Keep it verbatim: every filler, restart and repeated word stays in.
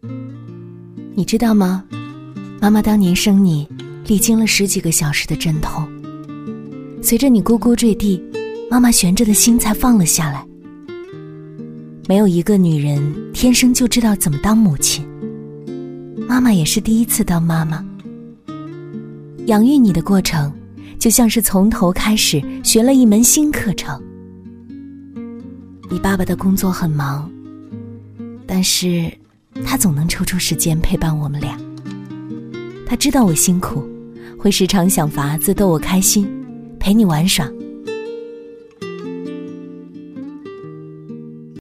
你知道吗？妈妈当年生你，历经了十几个小时的阵痛，随着你咕咕坠地，妈妈悬着的心才放了下来。没有一个女人天生就知道怎么当母亲，妈妈也是第一次当妈妈。养育你的过程，就像是从头开始学了一门新课程。你爸爸的工作很忙，但是他总能抽出时间陪伴我们俩。他知道我辛苦，会时常想法子逗我开心，陪你玩耍，